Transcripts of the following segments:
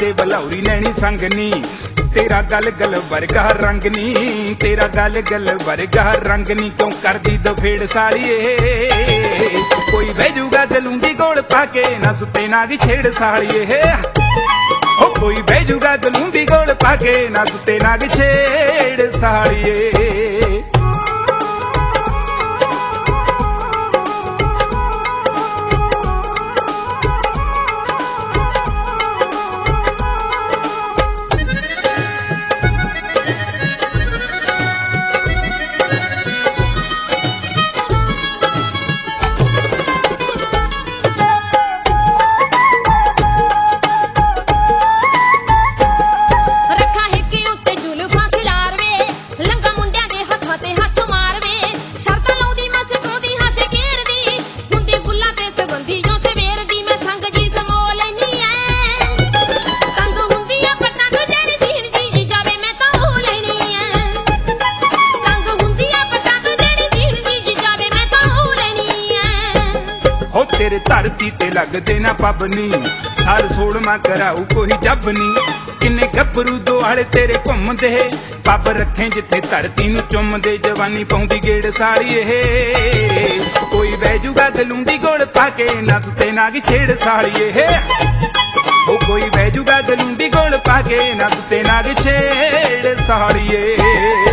दे बलौरी नैनी संगनी तेरा गल गल वर्गा रंग नी तेरा गल गल वर्गा रंग नी क्यों कर दी दफेड़ साड़िए कोई भेजूगा गलूंगी गोड़ पाके ना सुते नाग छेड़ साड़िए हो कोई भेजूगा गलूंगी गोड़ पाके ना सुते नाग छेड़ साड़िए। तेरे धरती ते लगदे ना पबनी सार सोड़ मैं कराऊ कोई जब नी किन्ने गभरू दुआले तेरे घूमदे पब रखे जिथे धरती नूं चुमदे जवानी पाउंदी गेड़ साड़िए कोई बैजूगा गलूंगी गोड़ पाके ना सुते नाग छेड़ साड़िए ओ कोई बैजूगा गलूंगी गोड़ पाके ना सुते नाग छेड़ साड़िए।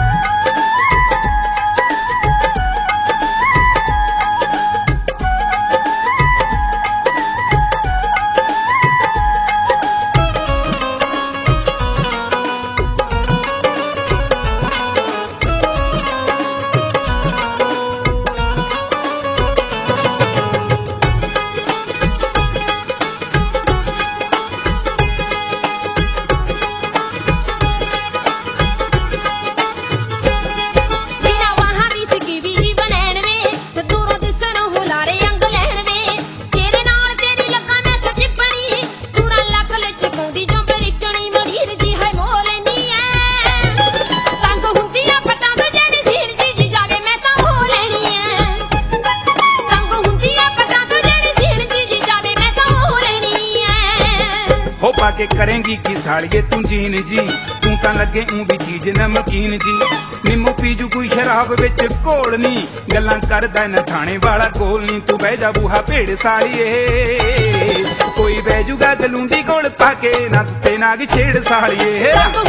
हो पाके करेंगी की साड़िए तू जीन जी तू तां लगे ऊं भी चीज नमकीन जी निम्मू पीजू कोई शराब विच घोलनी गल्लां करदा न थाने वाला कोलनी तू बह जा बूहा भेड़ साड़िए कोई बैजूगा गलूंगी गोड़ पाके ना सुते नाग छेड़ साड़िए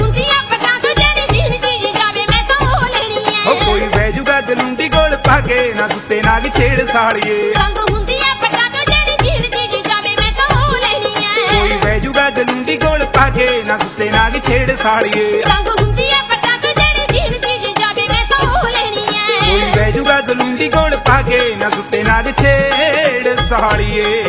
हो कोई बैजूगा गलूंगी गोड़ पाके ना सुते नाग छेड़ साड़िए बैजूगा गलूंगी गोड़ पाके ना सुते नाग छेड़ साड़िए कोई बैजूगा गलूंगी गोड़ पाके ना सुते नाग छेड़ साड़िए।